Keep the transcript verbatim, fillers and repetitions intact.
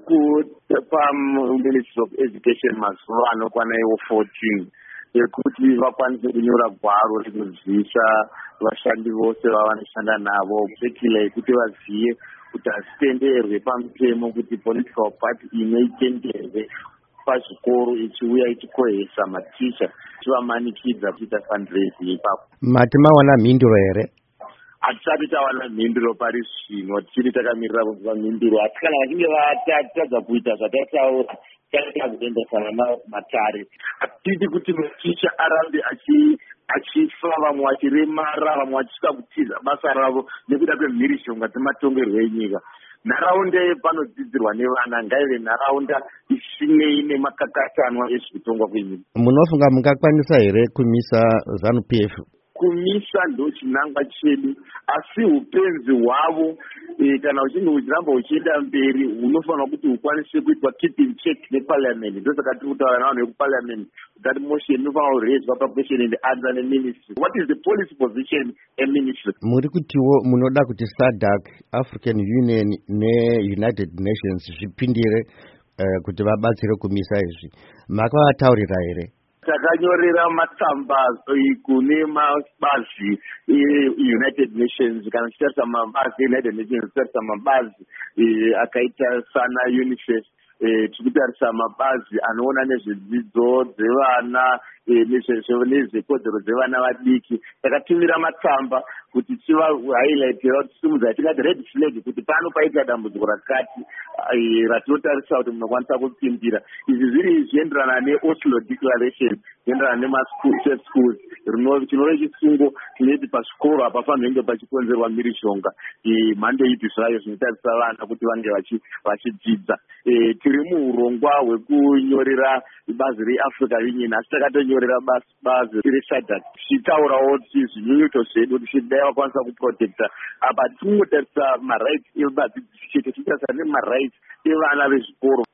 kupa Ministry of Education mazuva anokwana iwo fourteen ekuti vakwanise kunyora gwaro rekuzivisa vashandi vose vavanoshanda navo particularly kuti vazive kuti hazvitenderwe pamutemo kuti political party imwe itenderwe pazvikoro ichiuya ichikohesa maticha ichivamanikidza kuita fundraising ipapo. Mati mawana mhinduro here? Hatisati tawana mhinduro pari zvino, tichiri takamirira kunzwa mhinduro. Asi kana vachinge vatadza kuita zvatataura tichazoendesana namatare. Hatiti kuti maticha arambe achifa, vamwe vachiremara, vamwe vachisvika kutiza basa ravo nekuda kwemhirishonga dzematongerwo enyika. Nharaunda panodzidzirwa nevana ngaive nharaunda isinei nemakakatanwa ezvekutongwa kwenyika. Munofunga mungakwanisa here kumisa ZANU P F? Kumisa ndo chinangwa chedu, asi upenzi hwavo e, kana uchinge uchiramba uchienda mberi unofanira kuti ukwanise kuitwa keeping check neparliament. Ndosaka tiri kutaura navanhu vekuparliament that motion inofanira kurezwa paquestion and answer neministry. What is the policy position eministry? Muri kutiwo munoda kuti SADC, African Union neUnited Nations zvipindire uh, kuti vabatsire kumisa izvi. Makavataurira here? Takanyorera matsamba kune mabazi United Nations, kana tichitarisa mabazi United Nations, tichitarisa mabazi akaita sana UNICEF, tichitarisa mabazi anoona nezvedzidzo dzevana nezvekodzero dzevana vadiki. Takatumira matsamba kuti tiva highlightira kuti simudza tingati red flag kuti pano paita dambudziko rakati ratinotarisa kuti munokwanisa kupindira. Izvi zviri zvienderana neOslo Declaration, zvienderana nemasafe schools, chinova chisungo chinoti pazvikoro hapafanirwi kunge pachikonzerwa mhirishonga mhando ipi zvayo zvinotarisa vana kuti vange vachidzidza. Tiri muurongwa hwekunyorera bazi reAfrica Union, asi takatonyorera bazi reSADC tichitaurawo kuti zvinyunyuto zvedu tichidai vakwanisa kuprotecta apa tikungotarisa marights evadzidzisi chete, tichitarisa nemarights evana vezvikoro.